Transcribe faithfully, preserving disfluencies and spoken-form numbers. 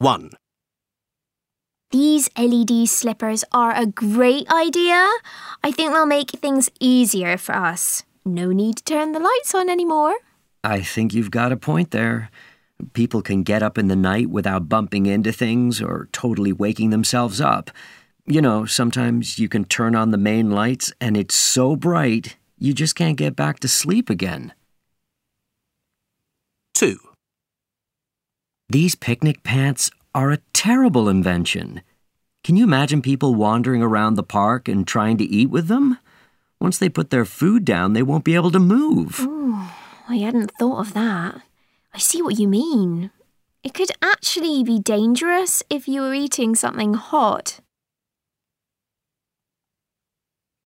one. These L E D slippers are a great idea. I think they'll make things easier for us. No need to turn the lights on anymore. I think you've got a point there. People can get up in the night without bumping into things or totally waking themselves up. You know, sometimes you can turn on the main lights and it's so bright, you just can't get back to sleep again. two. These picnic pants are a terrible invention. Can you imagine people wandering around the park and trying to eat with them? Once they put their food down, they won't be able to move. Ooh, I hadn't thought of that. I see what you mean. It could actually be dangerous if you were eating something hot.